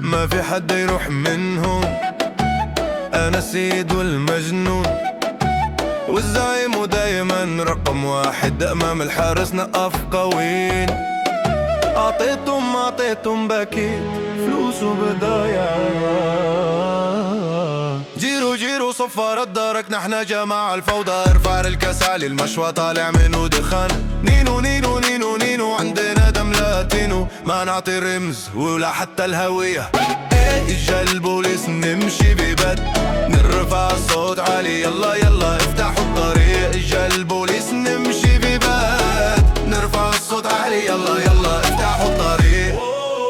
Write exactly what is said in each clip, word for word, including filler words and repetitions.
ما في حد يروح منهم. أنا السيد والمجنون والزعيم ودايما رقم واحد أمام الحارس نقف قوين. أعطيتم أعطيتم باكيت فلوس وبدايا. جيرو جيرو صفارة دارك نحنا جماعة الفوضى. ارفع الكاس علي المشوى طالع منه دخان. نينو نينو نينو نينو عندنا دم لاتينو. ما نعطي رمز ولا حتى الهوية. اجا البوليس نمشي ببد نرفع الصوت عالي. يلا يلا افتحوا الطريق. اجا البوليس نمشي ببد نرفع الصوت عالي. يلا يلا افتحوا الطريق.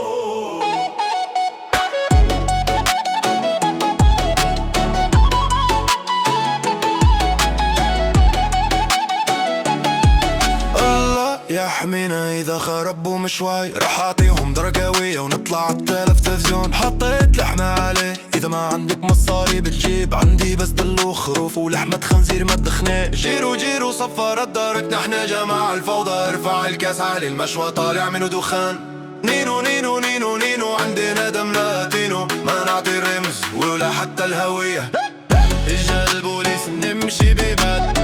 يحمينا إذا خربوا مش واعي. رح أعطيهم درجاوية ونطلع عالتلفزيون. حطيت لحمة عليه إذا ما عندك مصاري بتجيب. عندي بس دلو خروف ولحمة خنزير ما تدخني. جيرو جيرو صفارة دارك نحنا جماعة الفوضى. ارفع الكاس عالي المشوى طالع منه دخان. نينو نينو نينو نينو عندنا دم لاتينو. ما نعطي رمز ولا حتى الهوية. اجا البوليس نمشي ببد